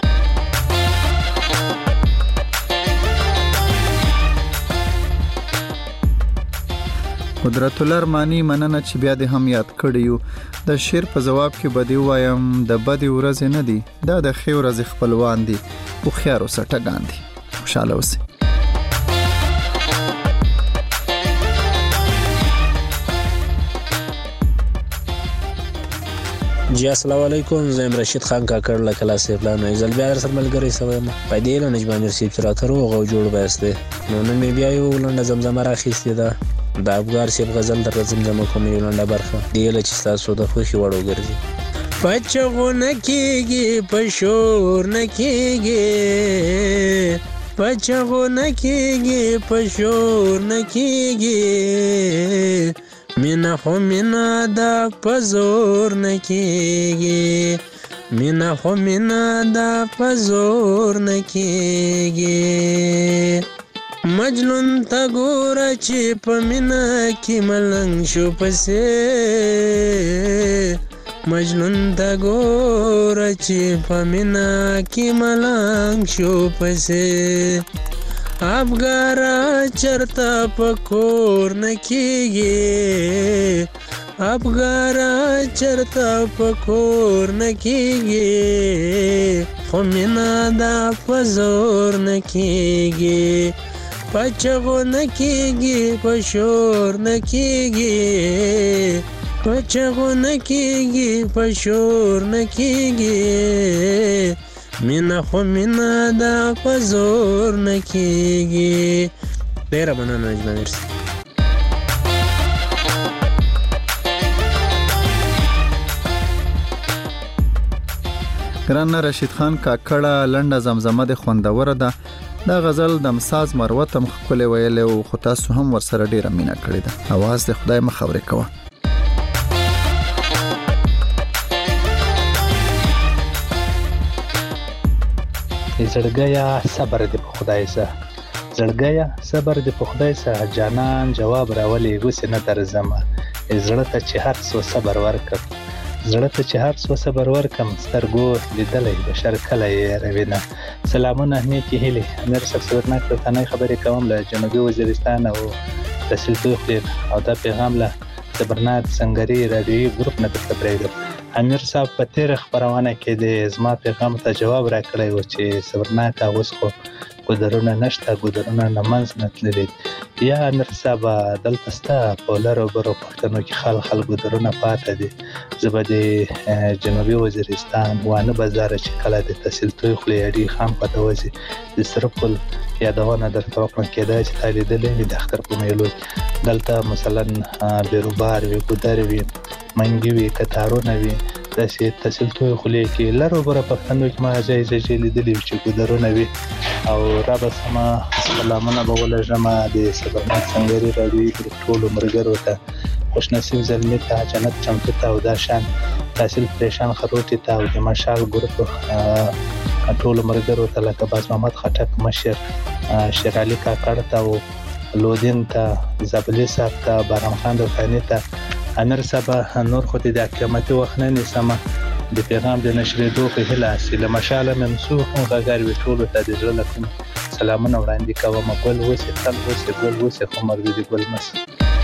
قدرت الله ارمانی مننه چې بیا دې هم یاد کړیو. د شعر په جواب کې بدی وایم د بدی ورځ نه دی دا د خیر ورځ خپلوان دي او خیر وسټګان دي. خوشاله اوسئ. جی السلام علیکم، زه رشید خان کاکړ له کلاس پلان ایزل بیا در سره ملګری سوم په دې له نجم امیر سیب تر اترو غو جوړ باسته نو نن بیا یو لنډه زمزمه راخیستې ده د افغار سیب غزل در زمزمه کوم یو لنډه برخه دی له چې تاسو د خوشي وړو ګرځي. پچغو نکیږي پشور نکیږي پچغو نکیږي پشور نکیږي مینا خو مینا دا پزور نکیږي مینا خو مینا دا پزور نکیږي مجنون تا ګوره چې په مینا کې ملنګ شو پسې مجنون تا ګوره چې په مینا کې ملنګ شو پسې افګارا چرتا پکور نکیږي افګارا چرتا پکور نکیږي خو مینا دا پزور نکیږي پچغو نکیږي پشور نکیږي پچغو نکیږي پشور نکیږي مینا خو مینا دا پزور نکیږي. ډیره مننه نجم امیر. ګران رشید خان کاکړه لنډه زمزمه د خوندوره ده. دا غزل د مساز مروت هم خپل ویل او خو تاسو هم ورسره ډیره مینا کړی ده. اواز د خدای مخاورې کوه. زړګیا صبر دې په خدای سره زړګیه صبر د پخدای سه جانان جواب راولي غوسه نه درځم زړه ته چې هر څو صبر ورکم زړه ته چې هر څو صبر ورکم سترګو لیدلې بشر کله یې روینه سلامونه نیکی هیلې امیر صاحب صبرناک ته تنه خبرې کوم له جنوبي وزیرستان او تحصیل توخلي او دا پیغام له صبرناک سنگري رادیوي ګروپ نه درته پرېږدم امیر صاحب په تیر خبرونه کې د زما پیغام ته جواب راکړی و چې صبرناک اوس خو ګودرونه نشته ګودرونه نه منځ نه تللي یا امیر صاحب دلته ستا په لرو برو پښتنو کې خال خال ګودرونه پاتې دي زه به د جنوبي وزیرستان وانه بازار چې کله د تحصیل توخلي اډي خام پته وځي د سره پل یادونه درته وکړم کېدای چې تا لیدلی وي د اختر په میلو دلته مثلا بیروبار وي ګودر وي منګي وي کتارونه وي داسې تحصیل توخلي کې لرو بره پښتنو کې ما ځای ځای لیدلی چې ګودرونه وي او را به سما سلامونه به ولږم د صبرناک سنگري رادیوي ګروپ ټولو ملګرو ته خوش نصیب زلمي ته جنت چمتو ته او دا شان تحصیل پریشان خروټي ته او د مشال ګروپ ټولو ملګرو ته لکه باز محمد خټک مشر شیر علي کاکړ ته او لودین ته زابلي صاحب ته باران خان دوکاني ته امیر صاحب نور خو د قیامتي وخت نه نیسمه د پیغام د نشریدو په هیله چې له مشاله منسوخ غږار وي ټولو ته د زړه له کومې سلامونه وړاندې کوم ګل اوسې تل اوسې ګل اوسې خو مرګ دې ګل مس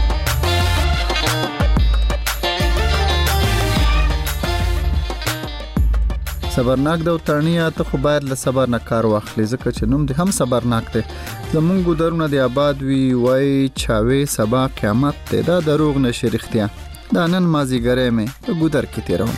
صبرناک د وترنیا ته خو باید له صبر نه کار واخلي ځکه چې نوم دې هم صبرناک دی زمونږ ګودرونه د آباد وي وای چاوي سبا قیامت دی دا دروغ نشي رښتیا دا نن مازیګری مې په ګودر کې تیروم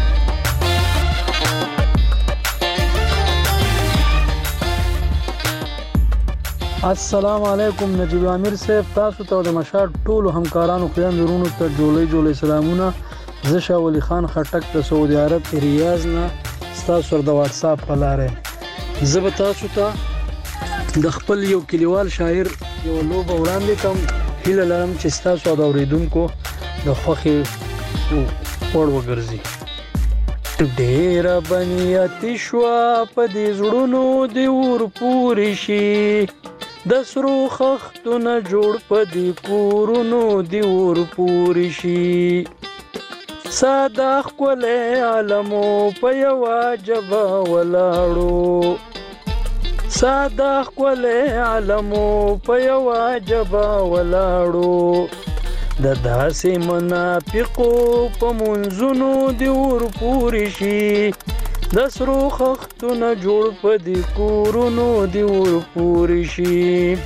السلام علیکم نجیب امیر صاحب تاسو ته د مشال ټولو همکارانو خویندرونو ته جوړې جوړې سلامونه زه شاه ولی خان خټک د سعودي عرب ریاض نه تاسو د واتس اپ په لارې زه به تاسو ته د خپل یو کلیوال شاعر یو لوبه وړاندې کوم هیله لرم چې تاسو د اوریدونکو د خوښي وړ وګرځي ډېر بنیاتي شوا په دې زړونو دی ور پوری شي د سرو خختونه جوړ په دې کورونو دی ور پوری شي ساده خپلې عالمو په یو جبا ولاړو ساده خپلې عالمو په یو جبا ولاړو د داسې منافقو په منځونو دی ور پوری شي د سرو خختونه جوړ په دې کورونو دی ور پوری شي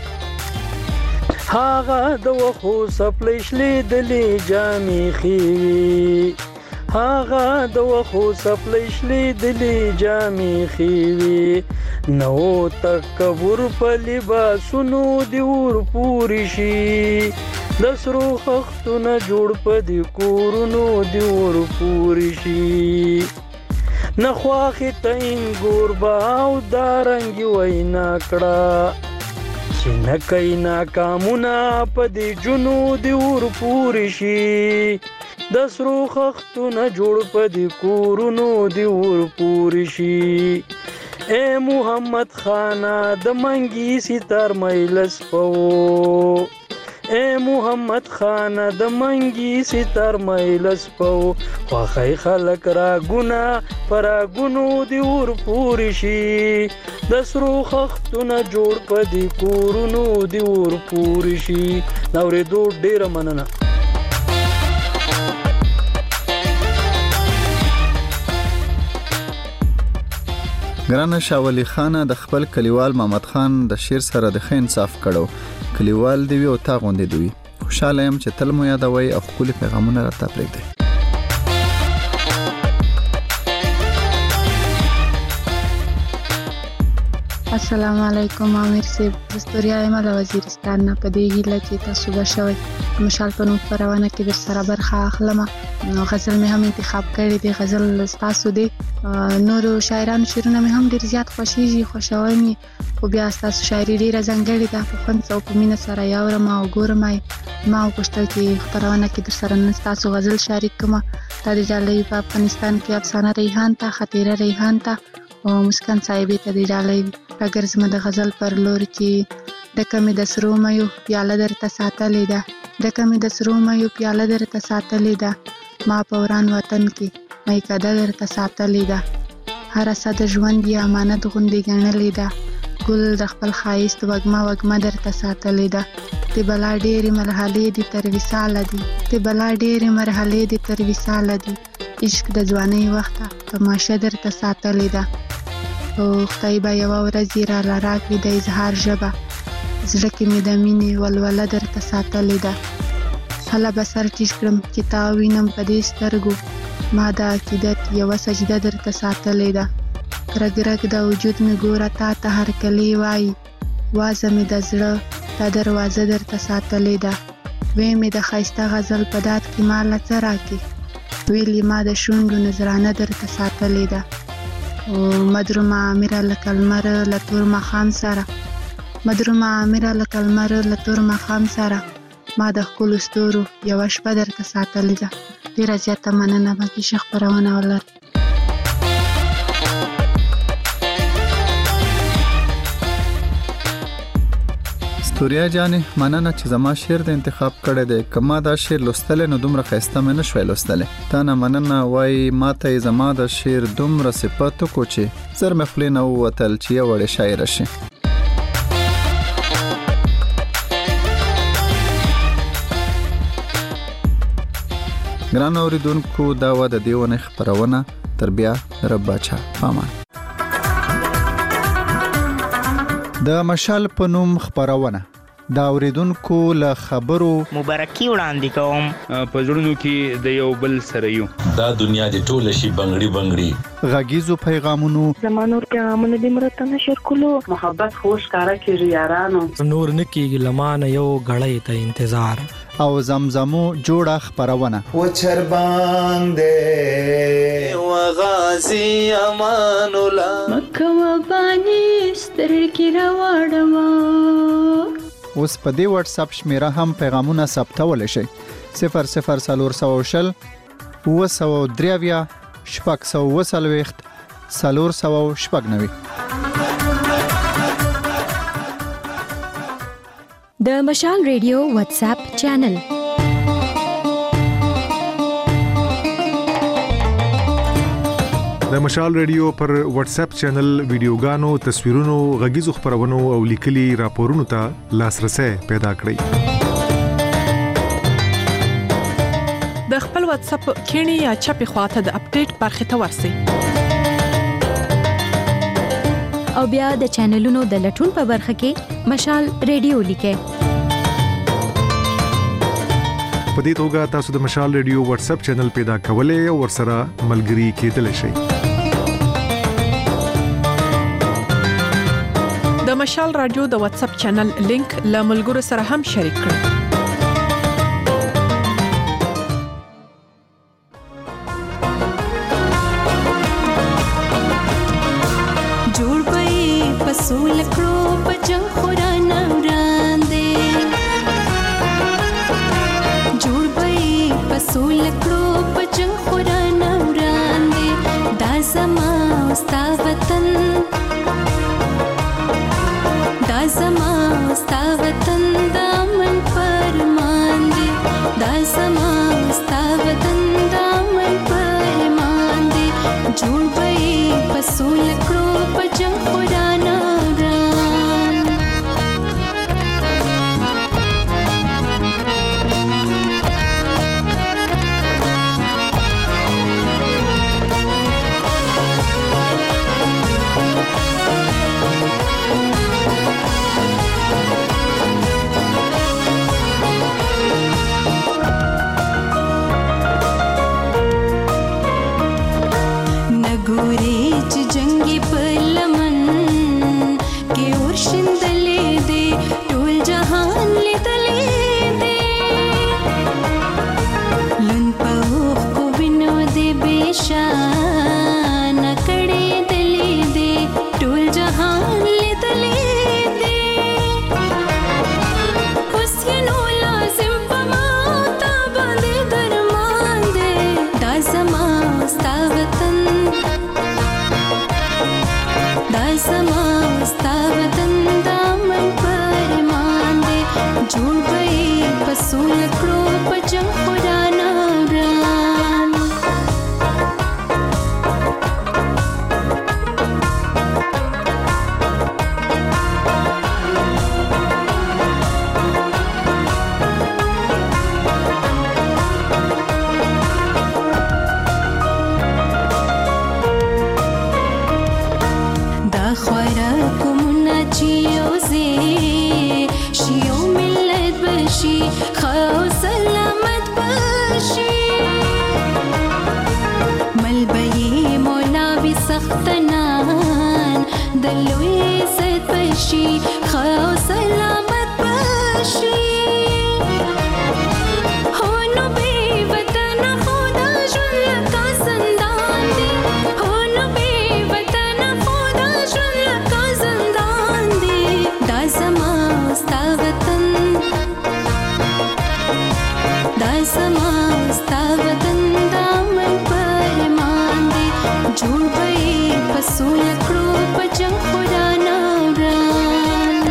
هاغه د وخو سپلېشلې دلې جامې خېوي هاغه د وخو سپلېشلې دلې جامې خېوي نو تکبر په لباسونو دی ور پوری شي د سرو خختونه جوړ په دې کورونو دی ور پوری شي نخواخې ته انګور باو دارنګي وینا کړه چې نه کوي ناکامونه په دې جنو دی ور پوری شي د سرو خختونه جوړ په دې کورونو دی ور پوری شي اے محمد خانه د منګي ستار مېلس پو اے محمد خانه د منګي ستار مېلس پو خوخی خلک را ګنا پر ګونو دی ور پوری شي د سرو خختونه جوړ په دې کورونو دی ور پوری شي دا ورېدو ډیره مننه ګرانه شاه ولی خان د خپل کلیوال محمد خان د شیر سره د ښه انصاف کړو کلیوال دی او تا غوندې دی خوشاله يم چې تل مو یادوي او خپل پیغامونه راته پرېږدي السلام علیکم امیر صاحب دستوریا یم د وزیرستان نه په دې هیله چې تاسو به شوي مشال په نوم خپرونه کې در سره برخه اخلم نو غزل مې هم انتخاب کړی دی غزل تاسو دی نورو شاعرانو شعرونه مې هم ډیر زیات خوښیږي خوشاوي مې خو بیا تاسو شاعري ډیره ځانګړې ده په خوند او په مینه سره یاورم او ګورم ما وغوښتل چې خپرونه کې در سره نن تاسو غزل شریک کړم دا د جالۍ په افغانستان کې افسانه ریحان ته خطیره ریحان ته او مسکن صاحبې ته دی ډالۍ اگر زما د غزل پر لور کې ډکه مې د سرو میو پیاله درته ساتلې ده ډکه مې د سرو میو پیاله درته ساتلې ده ما په وران وطن کې میکده درته ساتلې ده هره سده ژوند یې امانت غوندې ګڼلې ده ګل د خپل ښایست وږمه وږمه درته ساتلې ده د بلا ډېرې مرحلې دي تر وصاله دي د بلا ډېرې مرحلې دي تر وصاله دي عشق د ځوانۍ وخته تماشه درته ساتلې ده او خدای به یوه ورځ یې راله راکړي د اظهار ژبه زړه کې مې د مینې ولوله درته ساتلې ده هله به سر ټیټ کړم چې تا وینم په دې سترګو ما د عقیدت یوه سجده درته ساتلې ده رګ رګ د وجود مې ګوره تا ته هرکلی وایي وازه مې د زړه دا دروازه درته ساتلې ده وی مې د ښایسته غزل په داد کې ما له څه راکې ویلې ما د شونډو نذرانه درته ساتلې ده او مدرومه عامره لکه لمر له تور ماښام سره مدرومه عامره لکه لمر له تور ماښام سره ما د ښکلو ستورو یوه شپه درته ساتلې ده ډېره زیاته مننه باقي ښه خپرونه ولرئ ستوریا جانې مننه چې زما شعر د انتخاب کړی دی که ما دا شعر لوستلی نو دومره ښایسته مې نه شوی لوستلی تا نه مننه وایي ما ته یې زما د شعر دومره صفت وکړو چې زر مې خولې نه ووتل چې یو وړې شاعره شي ګران اوریدونکو دا وه د دې ونې خپرونه تر بیا رب باچا پامان د مشال په نوم خپرونه دا اوریدونکو له خبرو مبارکي وړاندې کوم په زړونو کې د یو بل سره یو دا دنیا د ټول شي بنگړي بنگړي غږیزو پیغامونو زمانور پیغامونه د مرته نشر کولو محبت خوش کارا کیږي یارانو نور نکیږي لمانه یو غړې ته انتظار او زمزمو جوړه خپرونه و چربان دې و غازی امان الله مکه و بانی سترګې راوړم اوس په دې واتس اپ شمیره هم پیغامونه ثبتول شي صفر صفر څلور سوه شل اوه سوه درې اویا شپږ سوه اوه څلوېښت څلور سوه شپږ نوي د مشال ریډیو واتس اپ چینل د مشال ریډیو پر واتس اپ چینل ویډیوګانو تصویرونو غږیزو خبرونو او لیکلي راپورونو ته لاسرسي پیدا کړئ د خپل واتس اپ کینی یا چپی خواته د اپډیټ برخه ته ورسئ او بیا د چینلونو د لټون په برخه کې مشال ریډیو لیکئ په دې توګه تاسو د مشال ریډیو واتس اپ چینل پیدا کولای او ورسره ملګري کېدلی شئ د مشال رادیو د واتس اپ چینل لینک له ملګرو سره هم شریک کړئ پسول کړو په جنگ خورانه وړاندې جوړ به پسول کړو په جنگ خورانه وړاندې دا زما ستا وطن دا زما ستا وطن دا من فرمان دی دا زما ستا وطن دا من فرمان دی جوړ به پسول کړو په جنگ خورانه څښتنان د لوی عزت بشي ښه او سلامت بشي هو نو بې وطنه خو دا ژوند لکه زندان دی هو نو بې وطنه خو دا ژوند لکه زندان دی دا زما ستا وطن دا زما ستا وطن دا من پر ایمان دی جوړ به یې په سوله کړو په جنګ خدا ناوران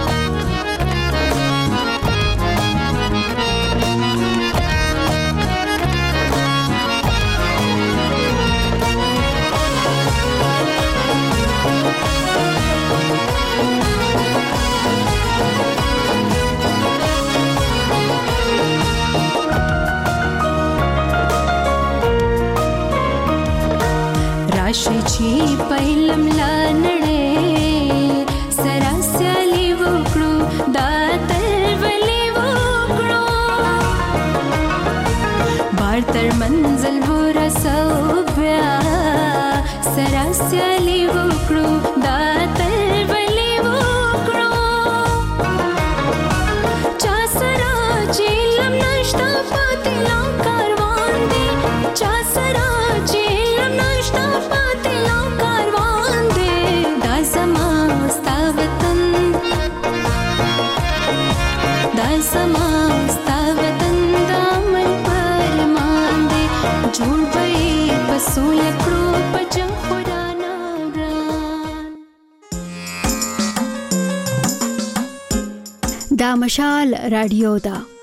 راشي چې په علم لا نړۍ سره سیالي وکړو دا تلولې وکړو بار تر منزل ورسو بیا سره سیالي وکړو دا تلولې وکړو چا سره چې علم نشته پاتې لا کاروان دی چا سره چې علم نشته پاتې لا کاروان دی دا زما ستا وطن دا زما ستا وطن دا من پر ایمان دی جوړ به یې په سوله کړو په جنګ خدا ناوران دا مشال رادیو ده